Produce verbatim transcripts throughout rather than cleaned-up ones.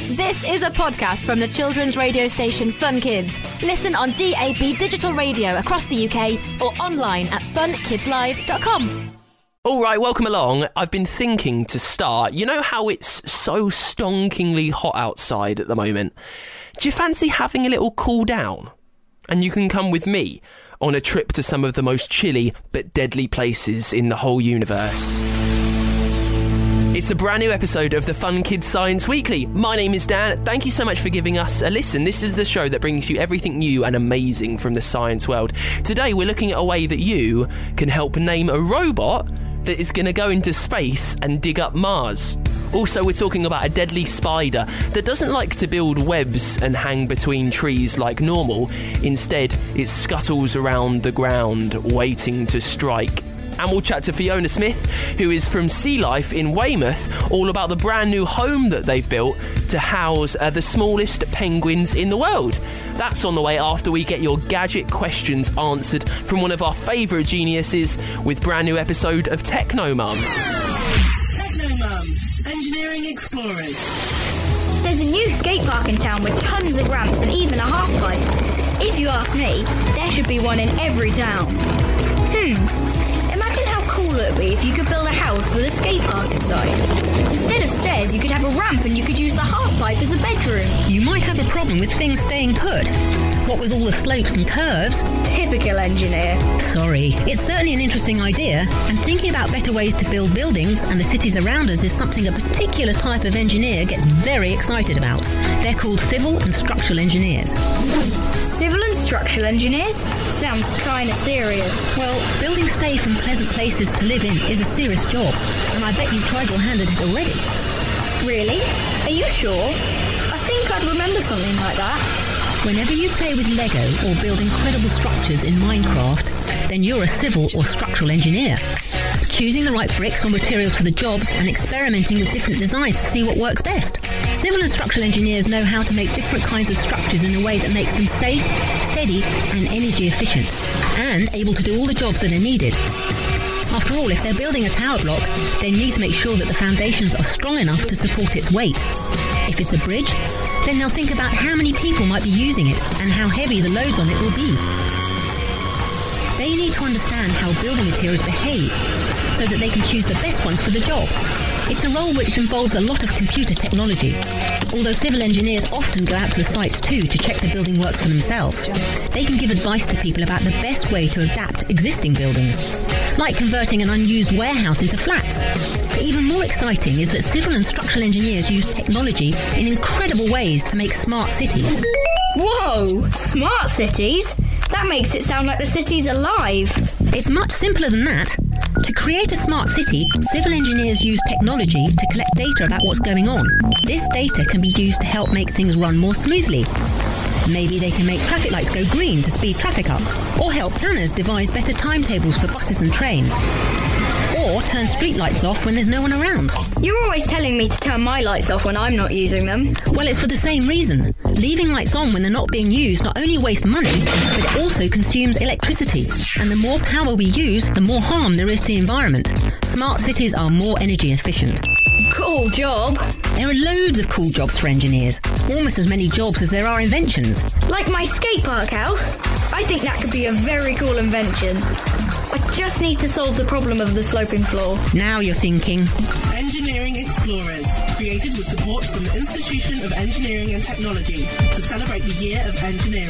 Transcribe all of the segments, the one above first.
This is a podcast from the children's radio station Fun Kids. Listen on D A B digital radio across the U K or online at fun kids live dot com. All right, welcome along. I've been thinking to start. You know how it's so stonkingly hot outside at the moment? Do you fancy having a little cool down? And you can come with me on a trip to some of the most chilly but deadly places in the whole universe. It's a brand new episode of the Fun Kids Science Weekly. My name is Dan. Thank you so much for giving us a listen. This is the show that brings you everything new and amazing from the science world. Today we're looking at a way that you can help name a robot that is going to go into space and dig up Mars. Also, we're talking about a deadly spider that doesn't like to build webs and hang between trees like normal. Instead, it scuttles around the ground, waiting to strike. And we'll chat to Fiona Smith, who is from Sea Life in Weymouth, all about the brand new home that they've built to house uh, the smallest penguins in the world. That's on the way after we get your gadget questions answered from one of our favourite geniuses with brand new episode of Technomum. Technomum, Engineering Explorers. There's a new skate park in town with tons of ramps and even a half-pipe. If you ask me, there should be one in every town. Hmm. Imagine how cool it would be if you could build a house with a skate park inside. Instead of stairs, you could have a ramp and you could use the half-pipe as a bedroom. You might have a problem with things staying put. What with all the slopes and curves? Typical engineer. Sorry. It's certainly an interesting idea, and thinking about better ways to build buildings and the cities around us is something a particular type of engineer gets very excited about. They're called civil and structural engineers. Civil and structural engineers? Sounds kind of serious. Well, building safe and pleasant places to live in is a serious job, and I bet you've tried your hand at it already. Really? Are you sure? I think I'd remember something like that. Whenever you play with Lego or build incredible structures in Minecraft, then you're a civil or structural engineer. Choosing the right bricks or materials for the jobs and experimenting with different designs to see what works best. Civil and structural engineers know how to make different kinds of structures in a way that makes them safe, steady and energy efficient, and able to do all the jobs that are needed. After all, if they're building a tower block, they need to make sure that the foundations are strong enough to support its weight. If it's a bridge, then they'll think about how many people might be using it and how heavy the loads on it will be. They need to understand how building materials behave so that they can choose the best ones for the job. It's a role which involves a lot of computer technology. Although civil engineers often go out to the sites too to check the building works for themselves, they can give advice to people about the best way to adapt existing buildings, like converting an unused warehouse into flats. But even more exciting is that civil and structural engineers use technology in incredible ways to make smart cities. Whoa! Smart cities? That makes it sound like the city's alive. It's much simpler than that. To create a smart city, civil engineers use technology to collect data about what's going on. This data can be used to help make things run more smoothly. Maybe they can make traffic lights go green to speed traffic up, or help planners devise better timetables for buses and trains, or turn street lights off when there's no one around. You're always telling me to turn my lights off when I'm not using them. Well, it's for the same reason. Leaving lights on when they're not being used not only wastes money, but it also consumes electricity. And the more power we use, the more harm there is to the environment. Smart cities are more energy efficient. Cool job. There are loads of cool jobs for engineers. Almost as many jobs as there are inventions. Like my skate park house. I think that could be a very cool invention. I just need to solve the problem of the sloping floor. Now you're thinking. Engineering Explorers, created with support from the Institution of Engineering and Technology to celebrate the Year of Engineering.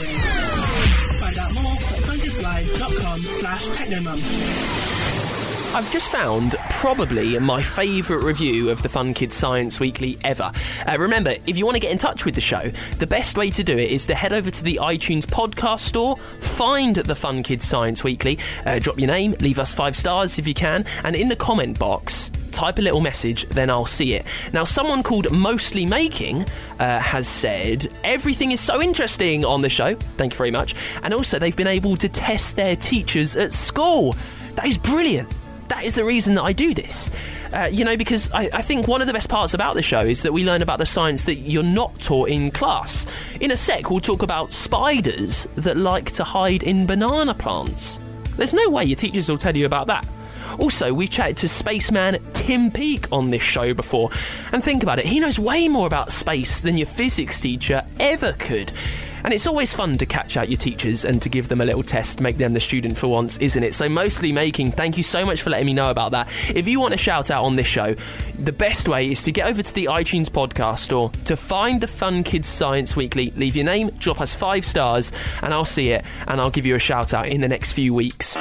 Find out more at fun kids live dot com slash technomum. I've just found probably my favourite review of the Fun Kids Science Weekly ever. Uh, remember, if you want to get in touch with the show, the best way to do it is to head over to the iTunes podcast store, find the Fun Kids Science Weekly, uh, drop your name, leave us five stars if you can, and in the comment box, type a little message, then I'll see it. Now, someone called Mostly Making uh, has said, everything is so interesting on the show. Thank you very much. And also, they've been able to test their teachers at school. That is brilliant. That is the reason that I do this. Uh, you know, because I, I think one of the best parts about the show is that we learn about the science that you're not taught in class. In a sec, we'll talk about spiders that like to hide in banana plants. There's no way your teachers will tell you about that. Also, we've chatted to spaceman Tim Peake on this show before, and think about it, he knows way more about space than your physics teacher ever could. And it's always fun to catch out your teachers and to give them a little test, make them the student for once, isn't it? So mostly making, thank you so much for letting me know about that. If you want a shout out on this show, the best way is to get over to the iTunes podcast store, to find the Fun Kids Science Weekly, leave your name, drop us five stars, and I'll see it, and I'll give you a shout out in the next few weeks.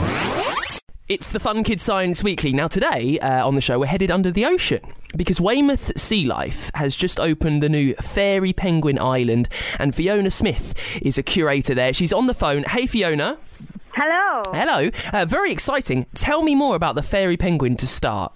It's the Fun Kids Science Weekly. Now today, uh, on the show, we're headed under the ocean because Weymouth Sea Life has just opened the new Fairy Penguin Island, and Fiona Smith is a curator there. She's on the phone. Hey, Fiona. Hello. Hello. Uh, very exciting. Tell me more about the Fairy Penguin to start.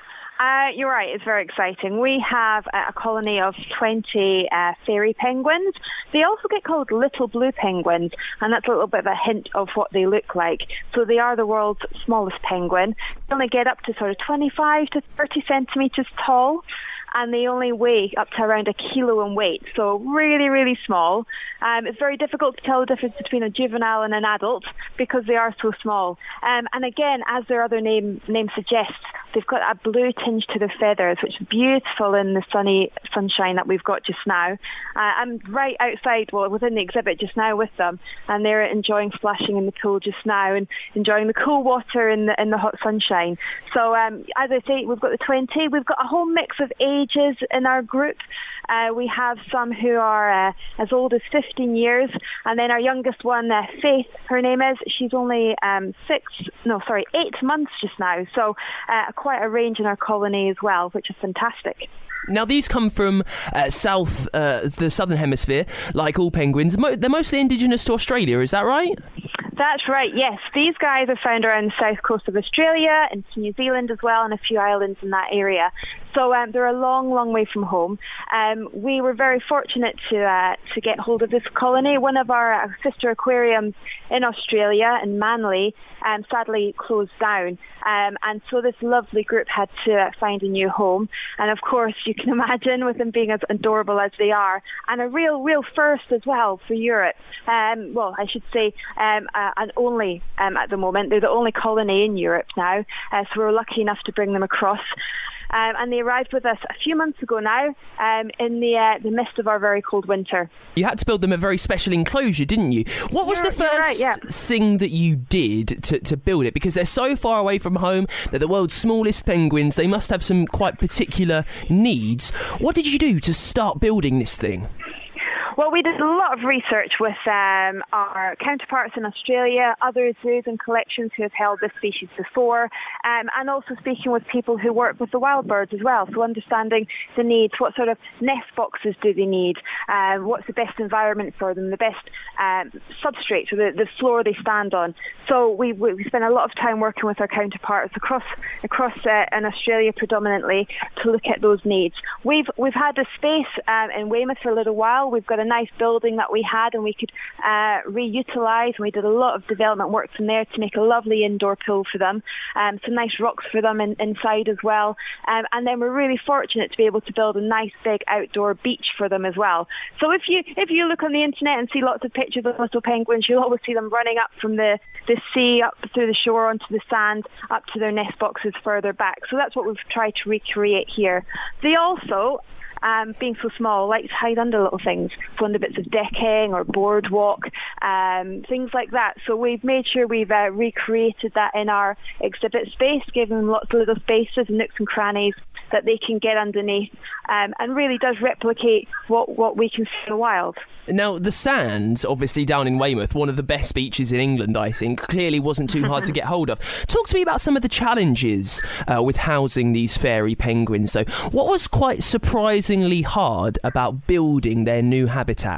Uh, you're right, it's very exciting. We have a colony of twenty uh, fairy penguins. They also get called little blue penguins, and that's a little bit of a hint of what they look like. So they are the world's smallest penguin. They only get up to sort of twenty-five to thirty centimetres tall, and they only weigh up to around a kilo in weight, so really, really small. Um, it's very difficult to tell the difference between a juvenile and an adult because they are so small. Um, and again, as their other name name suggests, they've got a blue tinge to their feathers, which is beautiful in the sunny sunshine that we've got just now. Uh, I'm right outside, well, within the exhibit just now with them, and they're enjoying splashing in the pool just now and enjoying the cool water in the in the hot sunshine. So, um, as I say, we've got the twenty. We've got a whole mix of ages in our group. Uh, we have some who are uh, as old as fifteen years, and then our youngest one, uh, Faith, her name is, she's only um, six, no, sorry, eight months just now. So uh, quite a range in our colony as well, which is fantastic. Now, these come from uh, south, uh, the southern hemisphere, like all penguins. Mo- they're mostly indigenous to Australia, is that right? That's right, yes. These guys are found around the south coast of Australia and New Zealand as well, and a few islands in that area. So um, they're a long, long way from home. Um, we were very fortunate to uh, to get hold of this colony. One of our uh, sister aquariums in Australia, in Manly, um, sadly closed down. Um, and so this lovely group had to uh, find a new home. And of course, you can imagine with them being as adorable as they are, and a real, real first as well for Europe. Um, well, I should say um, uh, and only um, at the moment. They're the only colony in Europe now. Uh, so we were lucky enough to bring them across. Um, and they arrived with us a few months ago now, um, in the uh, the midst of our very cold winter. You had to build them a very special enclosure, didn't you? What was you're, the first right, yeah. thing that you did to, to build it? Because they're so far away from home, they're the world's smallest penguins, they must have some quite particular needs. What did you do to start building this thing? Well, we did a lot of research with um, our counterparts in Australia, other zoos and collections who have held this species before, um, and also speaking with people who work with the wild birds as well, so understanding the needs, what sort of nest boxes do they need, um, what's the best environment for them, the best um, substrate, so the, the floor they stand on. So we, we spent a lot of time working with our counterparts across across uh, in Australia predominantly to look at those needs. We've we've had a space um, in Weymouth for a little while. We've got a nice building that we had and we could uh, reutilise. We did a lot of development work from there to make a lovely indoor pool for them, um, some nice rocks for them in, inside as well, um, and then we're really fortunate to be able to build a nice big outdoor beach for them as well. So if you if you look on the internet and see lots of pictures of little penguins, you'll always see them running up from the, the sea, up through the shore onto the sand, up to their nest boxes further back. So that's what we've tried to recreate here. They also Um, being so small, like to hide under little things, so under bits of decking or boardwalk, um, things like that. So we've made sure we've uh, recreated that in our exhibit space, giving them lots of little spaces and nooks and crannies that they can get underneath, um, and really does replicate what, what we can see in the wild. Now, the Sands, obviously down in Weymouth, one of the best beaches in England, I think, clearly wasn't too hard to get hold of. Talk to me about some of the challenges uh, with housing these fairy penguins, though. What was quite surprisingly hard about building their new habitat?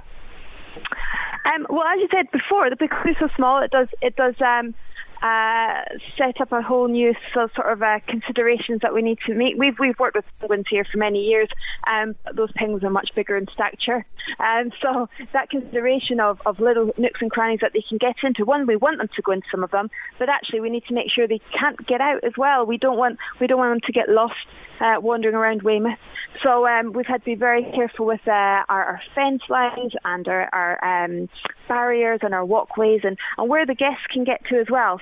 Um, well, as you said before, because they're so small, it does it does um, uh, set up a whole new so, sort of uh, considerations that we need to meet. We've we've worked with penguins here for many years, um, but those penguins are much bigger in stature, and um, so that consideration of, of little nooks and crannies that they can get into. One, we want them to go into some of them, but actually we need to make sure they can't get out as well. We don't want we don't want them to get lost uh, wandering around Weymouth. So um, we've had to be very careful with uh, our, our fence lines and our, our um, barriers and our walkways and, and where the guests can get to as well.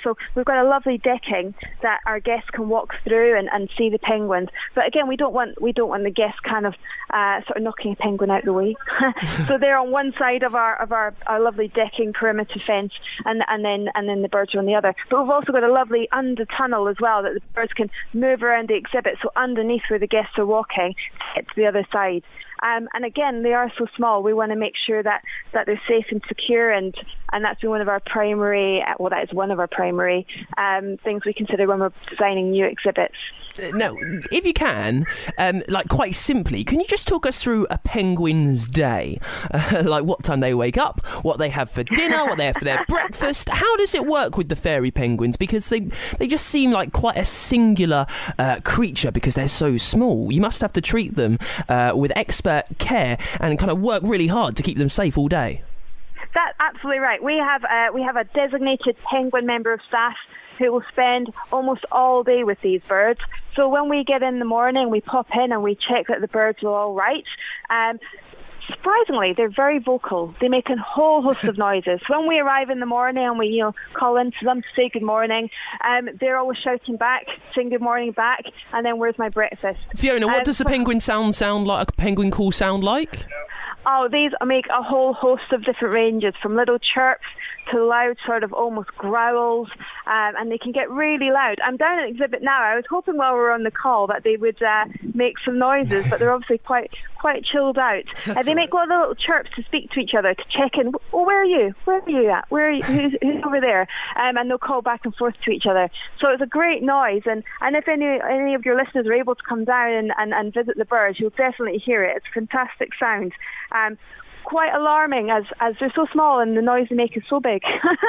So we've got a lovely decking that our guests can walk through and, and see the penguins. But again, we don't want we don't want the guests kind of uh, sort of knocking a penguin out the way. So they're on one side of our of our, our lovely decking perimeter fence, and and then and then the birds are on the other. But we've also got a lovely under tunnel as well that the birds can move around the exhibit. So underneath where the guests are walking, to get to the other side. Um, and again, they are so small. We want to make sure that, that they're safe and secure, and, and that's been one of our primary, well, that is one of our primary um, things we consider when we're designing new exhibits. Now, if you can, um, like quite simply, can you just talk us through a penguin's day? Uh, like what time they wake up, what they have for dinner, what they have for their breakfast. How does it work with the fairy penguins? Because they they just seem like quite a singular uh, creature because they're so small. You must have to treat them uh, with expert care and kind of work really hard to keep them safe all day. That's absolutely right. We have uh, we have a designated penguin member of staff who will spend almost all day with these birds. So when we get in the morning, we pop in and we check that the birds are all right. Um, surprisingly, they're very vocal. They make a whole host of noises. When we arrive in the morning and we, you know, call in to them to say good morning, um, they're always shouting back, saying good morning back, and then where's my breakfast? Fiona, what um, does the penguin sound sound like? A penguin call sound like? Oh, these make a whole host of different ranges, from little chirps to loud sort of almost growls, um, and they can get really loud. I'm down at exhibit now. I was hoping while we were on the call that they would uh, make some noises, but they're obviously quite quite chilled out. Uh, they make lots of little chirps to speak to each other, to check in. Oh, where are you? Where are you at? Where are you? Who's, who's over there? Um, and they'll call back and forth to each other. So it's a great noise, and, and if any any of your listeners are able to come down and, and, and visit the birds, you'll definitely hear it. It's a fantastic sound. Um, quite alarming as as they're so small and the noise they make is so big.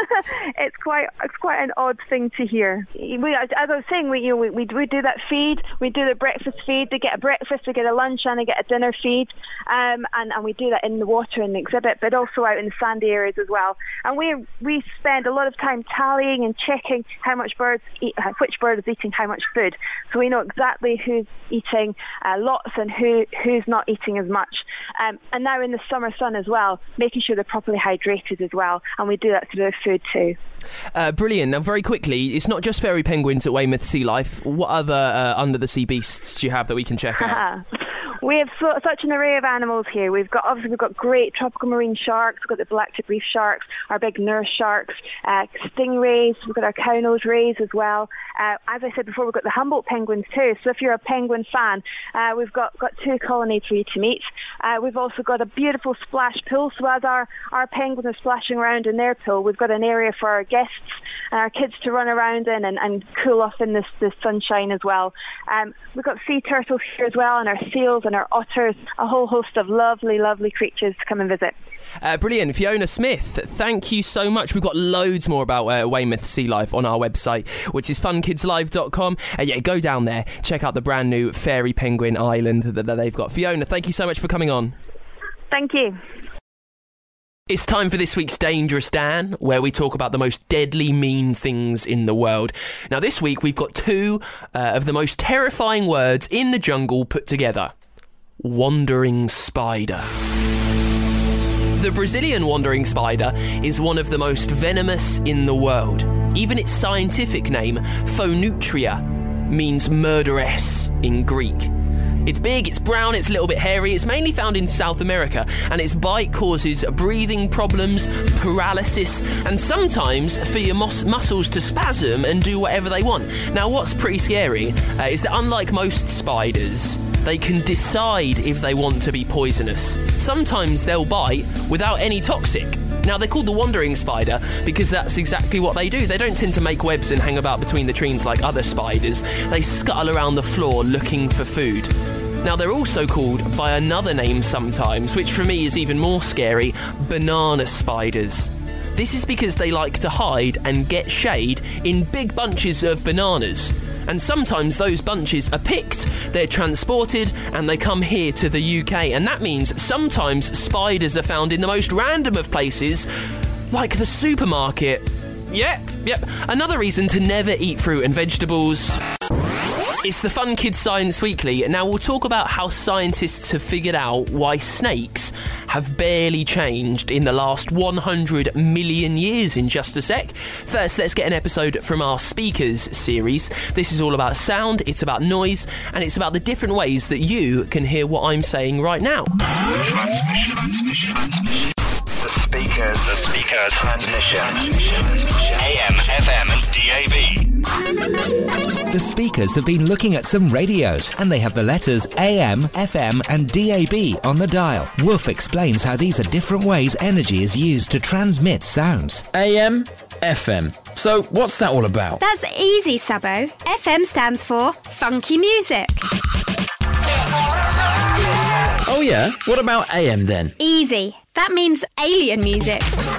it's quite it's quite an odd thing to hear. We, as I was saying, we you know we, we we do that feed. We do the breakfast feed. They get a breakfast, they get a lunch, and they get a dinner feed. Um, and and we do that in the water in the exhibit, but also out in the sandy areas as well. And we we spend a lot of time tallying and checking how much birds eat, which bird is eating how much food, so we know exactly who's eating uh, lots and who who's not eating as much. Um, and now in the summer sun as well, making sure they're properly hydrated as well, and we do that through their food too. Uh, brilliant. Now, very quickly, it's not just fairy penguins at Weymouth Sea Life. What other uh, under the sea beasts do you have that we can check out? We have so, such an array of animals here. We've got obviously we've got great tropical marine sharks. We've got the black-tip reef sharks, our big nurse sharks, uh, stingrays. We've got our cow-nose rays as well. Uh, as I said before, we've got the Humboldt penguins too. So if you're a penguin fan, uh, we've got, got two colonies for you to meet. Uh, we've also got a beautiful splash pool. So as our, our penguins are splashing around in their pool, we've got an area for our guests and our kids to run around in and, and cool off in this, this sunshine as well. Um, we've got sea turtles here as well, and our seals and our otters, a whole host of lovely, lovely creatures to come and visit. Uh, brilliant. Fiona Smith, thank you so much. We've got loads more about uh, Weymouth Sea Life on our website, which is fun kids live dot com. Uh, yeah, go down there, check out the brand new Fairy Penguin Island that, that they've got. Fiona, thank you so much for coming on. Thank you. It's time for this week's Dangerous Dan, where we talk about the most deadly mean things in the world. Now, this week we've got two uh, of the most terrifying words in the jungle put together. Wandering spider. The Brazilian wandering spider is one of the most venomous in the world. Even its scientific name, Phonutria, means murderess in Greek. It's big, it's brown, it's a little bit hairy, it's mainly found in South America, and its bite causes breathing problems, paralysis, and sometimes for your mus- muscles to spasm and do whatever they want. Now, what's pretty scary uh, is that unlike most spiders, they can decide if they want to be poisonous. Sometimes they'll bite without any toxic. Now, they're called the wandering spider because that's exactly what they do. They don't tend to make webs and hang about between the trees like other spiders. They scuttle around the floor looking for food. Now, they're also called by another name sometimes, which for me is even more scary, banana spiders. This is because they like to hide and get shade in big bunches of bananas. And sometimes those bunches are picked, they're transported, and they come here to the U K. And that means sometimes spiders are found in the most random of places, like the supermarket. Yep, yep. Another reason to never eat fruit and vegetables. It's the Fun Kids Science Weekly. Now we'll talk about how scientists have figured out why snakes have barely changed in the last one hundred million years in just a sec. First, let's get an episode from our Speakers series. This is all about sound, it's about noise, and it's about the different ways that you can hear what I'm saying right now. Transmission, transmission, transmission. The Speakers. The Speakers. Transmission. A M, F M, and D A B. The Speakers have been looking at some radios, and they have the letters A M, F M, and D A B on the dial. Wolf explains how these are different ways energy is used to transmit sounds. A M, F M. So what's that all about? That's easy, Sabo. F M stands for funky music. Oh yeah? What about A M then? Easy. That means alien music.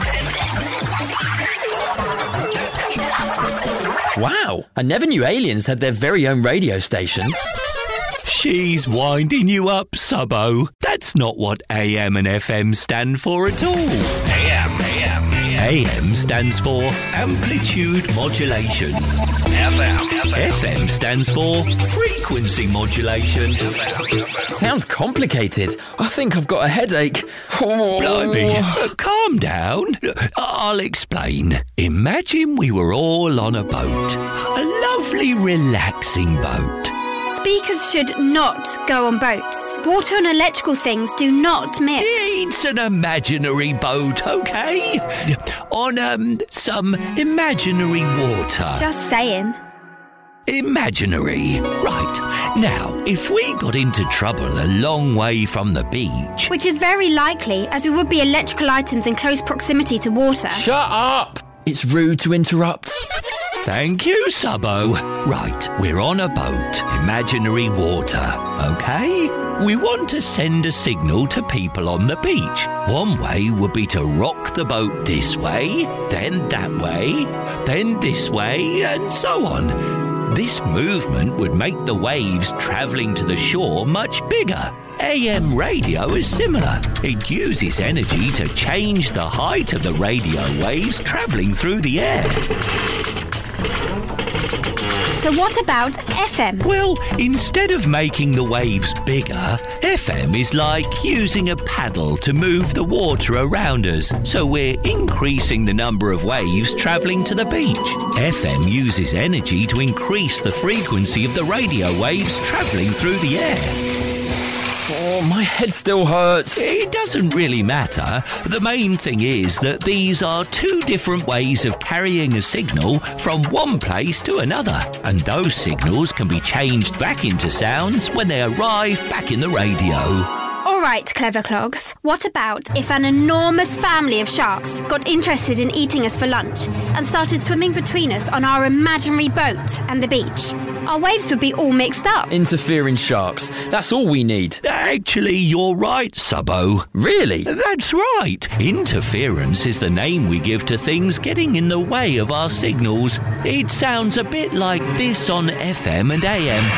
Wow, I never knew aliens had their very own radio stations. She's winding you up, Subbo. That's not what A M and F M stand for at all. A M, A M, A M. A M stands for amplitude modulation. F M, F M stands for frequency modulation. Sounds complicated. I think I've got a headache. Oh. Blimey, uh, calm down. I'll explain. Imagine we were all on a boat. A lovely, relaxing boat. Speakers should not go on boats. Water and electrical things do not mix. It's an imaginary boat, okay? On, um, some imaginary water. Just saying. Imaginary. Right. Now, if we got into trouble a long way from the beach... Which is very likely, as we would be electrical items in close proximity to water. Shut up! It's rude to interrupt. Thank you, Subbo. Right, we're on a boat, imaginary water, okay? We want to send a signal to people on the beach. One way would be to rock the boat this way, then that way, then this way, and so on. This movement would make the waves travelling to the shore much bigger. A M radio is similar. It uses energy to change the height of the radio waves travelling through the air. So what about F M? Well, instead of making the waves bigger, F M is like using a paddle to move the water around us, so we're increasing the number of waves travelling to the beach. F M uses energy to increase the frequency of the radio waves travelling through the air. Oh, my head still hurts. It doesn't really matter. The main thing is that these are two different ways of carrying a signal from one place to another. And those signals can be changed back into sounds when they arrive back in the radio. All right, clever clogs. What about if an enormous family of sharks got interested in eating us for lunch and started swimming between us on our imaginary boat and the beach? Our waves would be all mixed up. Interfering sharks. That's all we need. Actually, you're right, Subbo. Really? That's right. Interference is the name we give to things getting in the way of our signals. It sounds a bit like this on F M and A M.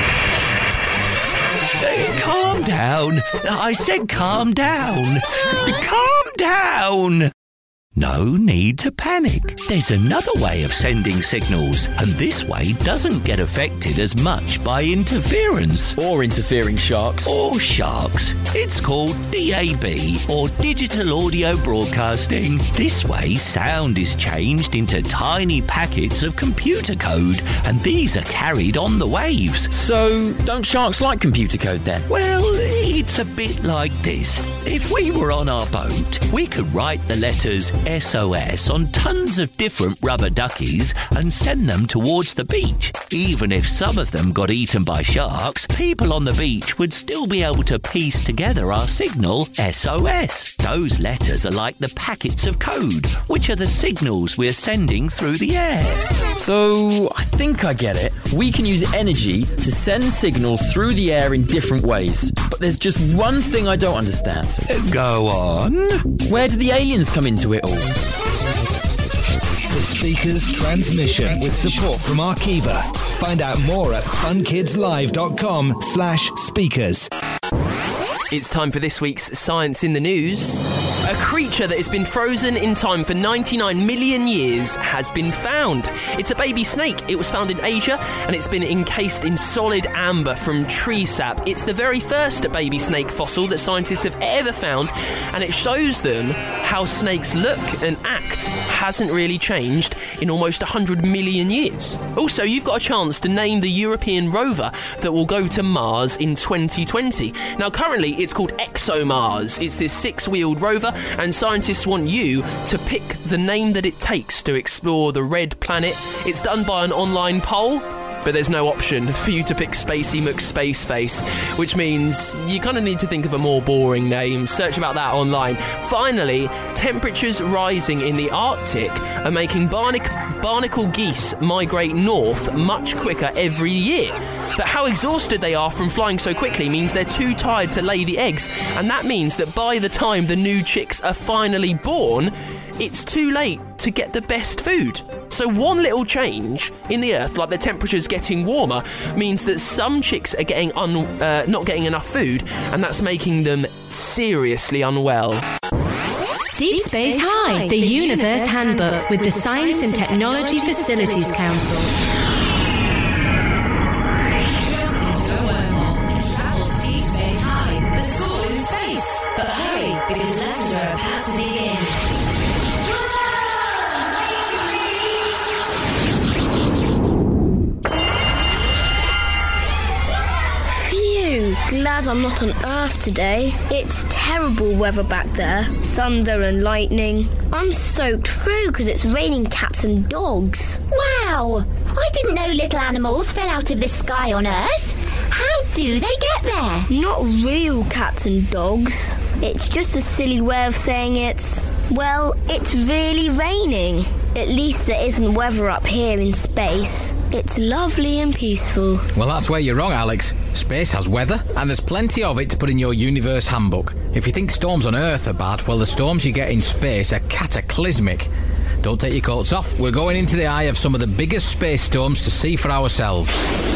Uh, calm down. I said calm down. Calm down. No need to panic. There's another way of sending signals, and this way doesn't get affected as much by interference. Or interfering sharks. Or sharks. It's called D A B, or Digital Audio Broadcasting. This way, sound is changed into tiny packets of computer code, and these are carried on the waves. So, don't sharks like computer code then? Well, it's a bit like this. If we were on our boat, we could write the letters S O S on tons of different rubber duckies and send them towards the beach. Even if some of them got eaten by sharks, people on the beach would still be able to piece together our signal S O S. Those letters are like the packets of code, which are the signals we're sending through the air. So, I think I get it. We can use energy to send signals through the air in different ways. But there's just one thing I don't understand. Go on. Where do the aliens come into it all? The Speakers Transmission with support from Arqiva. Find out more at funkidslive.com slash speakers. It's time for this week's Science in the News. A creature that has been frozen in time for ninety-nine million years has been found. It's a baby snake. It was found in Asia and it's been encased in solid amber from tree sap. It's the very first baby snake fossil that scientists have ever found, and it shows them how snakes look and act hasn't really changed in almost one hundred million years. Also, you've got a chance to name the European rover that will go to Mars in twenty twenty. Now, currently, it's called ExoMars. It's this six-wheeled rover, and scientists want you to pick the name that it takes to explore the red planet. It's done by an online poll, but there's no option for you to pick Spacey McSpaceface, which means you kind of need to think of a more boring name. Search about that online. Finally, temperatures rising in the Arctic are making barnac- barnacle geese migrate north much quicker every year. But how exhausted they are from flying so quickly means they're too tired to lay the eggs, and that means that by the time the new chicks are finally born, it's too late to get the best food. So one little change in the Earth, like the temperatures getting warmer, means that some chicks are getting un- uh, not getting enough food, and that's making them seriously unwell. Deep Space High, the Universe Handbook with the Science and Technology Facilities Council. Jump into a wormhole and travel to Deep Space High, the school in space. But hurry, because lessons are about to begin. Glad I'm not on Earth today. It's terrible weather back there. Thunder and lightning. I'm soaked through because it's raining cats and dogs. Wow! I didn't know little animals fell out of the sky on Earth. How do they get there? Not real cats and dogs. It's just a silly way of saying it's... well, it's really raining. At least there isn't weather up here in space. It's lovely and peaceful. Well, that's where you're wrong, Alex. Space has weather, and there's plenty of it to put in your Universe Handbook. If you think storms on Earth are bad, well, the storms you get in space are cataclysmic. Don't take your coats off. We're going into the eye of some of the biggest space storms to see for ourselves.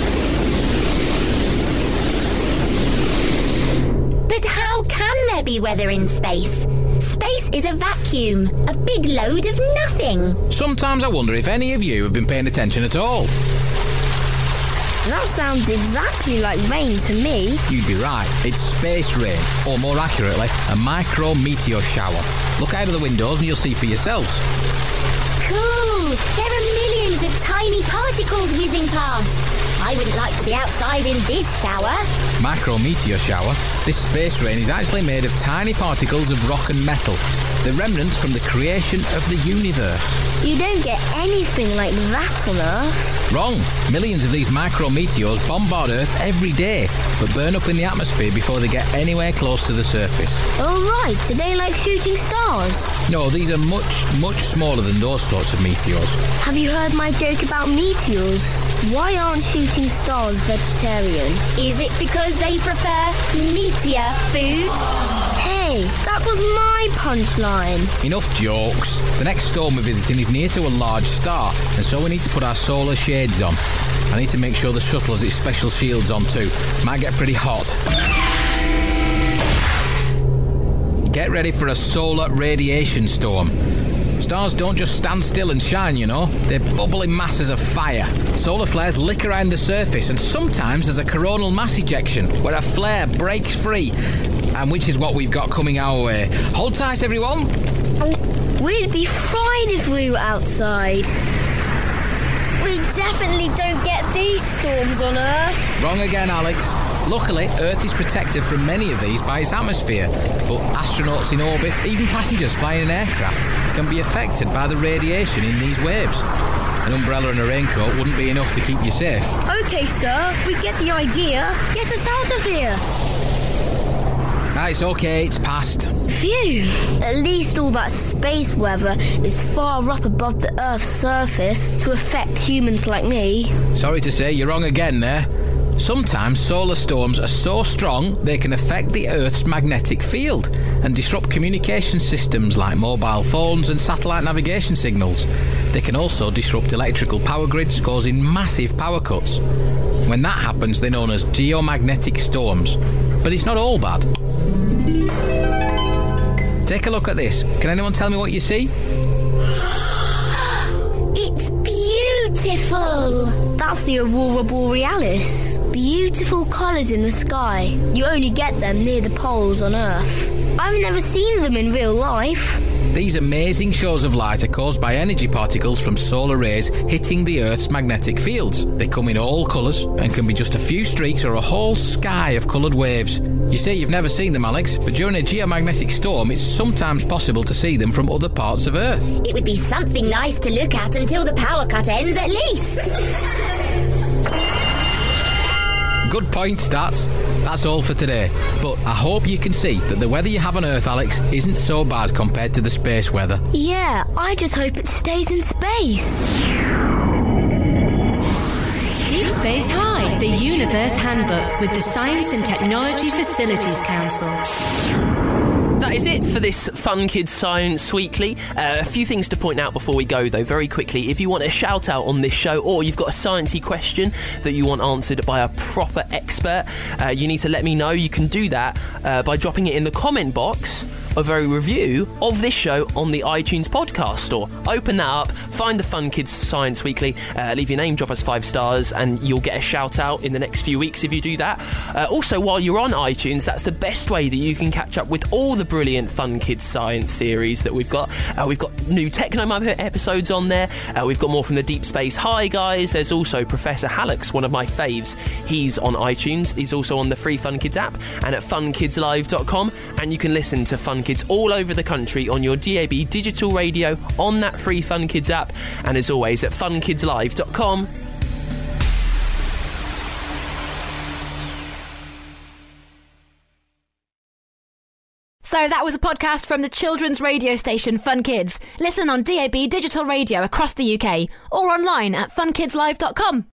But how can there be weather in space? Space is a vacuum, a big load of nothing. Sometimes I wonder if any of you have been paying attention at all. That sounds exactly like rain to me. You'd be right. It's space rain, or more accurately, a micrometeor shower. Look out of the windows and you'll see for yourselves. Cool! There are millions of tiny particles whizzing past. I wouldn't like to be outside in this shower. Micrometeor shower? This space rain is actually made of tiny particles of rock and metal. The remnants from the creation of the universe. You don't get anything like that on Earth. Wrong. Millions of these micrometeors bombard Earth every day, but burn up in the atmosphere before they get anywhere close to the surface. Oh, right. Do they like shooting stars? No, these are much, much smaller than those sorts of meteors. Have you heard my joke about meteors? Why aren't shooting stars vegetarian? Is it because they prefer meteor food? Hey, that was my punchline. Enough jokes. The next storm we're visiting is near to a large star, and so we need to put our solar shades on. I need to make sure the shuttle has its special shields on too. Might get pretty hot. Get ready for a solar radiation storm. Stars don't just stand still and shine, you know. They're bubbling masses of fire. Solar flares lick around the surface, and sometimes there's a coronal mass ejection, where a flare breaks free, and which is what we've got coming our way. Hold tight, everyone. We'd be fried if we were outside. We definitely don't get these storms on Earth. Wrong again, Alex. Luckily, Earth is protected from many of these by its atmosphere, but astronauts in orbit, even passengers flying in aircraft, can be affected by the radiation in these waves. An umbrella and a raincoat wouldn't be enough to keep you safe. OK, sir, we get the idea. Get us out of here. Ah, it's OK, it's past. Phew. At least all that space weather is far up above the Earth's surface to affect humans like me. Sorry to say, you're wrong again there. Sometimes solar storms are so strong they can affect the Earth's magnetic field and disrupt communication systems like mobile phones and satellite navigation signals. They can also disrupt electrical power grids, causing massive power cuts. When that happens, they're known as geomagnetic storms. But it's not all bad. Take a look at this. Can anyone tell me what you see? It's beautiful. That's the Aurora Borealis. Beautiful colours in the sky. You only get them near the poles on Earth. I've never seen them in real life. These amazing shows of light are caused by energy particles from solar rays hitting the Earth's magnetic fields. They come in all colours and can be just a few streaks or a whole sky of coloured waves. You say you've never seen them, Alex, but during a geomagnetic storm it's sometimes possible to see them from other parts of Earth. It would be something nice to look at until the power cut ends at least. Good point, Stats. That's all for today. But I hope you can see that the weather you have on Earth, Alex, isn't so bad compared to the space weather. Yeah, I just hope it stays in space. Deep Space High, the Universe Handbook with the Science and Technology Facilities Council. That is it for this Fun Kids Science Weekly. Uh, a few things to point out before we go, though, very quickly. If you want a shout out on this show, or you've got a sciencey question that you want answered by a proper expert, uh, you need to let me know. You can do that uh, by dropping it in the comment box of a review of this show on the iTunes podcast store. Open that up, find the Fun Kids Science Weekly, uh, leave your name, drop us five stars, and you'll get a shout out in the next few weeks if you do that. Uh, also, while you're on iTunes, that's the best way that you can catch up with all the brilliant Fun Kids Science series that we've got. Uh, we've got new Technomub episodes on there. Uh, we've got more from the Deep Space High guys. There's also Professor Hallux, one of my faves. He's on iTunes. He's also on the free Fun Kids app and at fun kids live dot com, and you can listen to Fun Kids all over the country on your D A B digital radio on that free Fun Kids app, and as always at fun kids live dot com. So that was a podcast from the children's radio station Fun Kids. Listen on D A B digital radio across the U K or online at fun kids live dot com.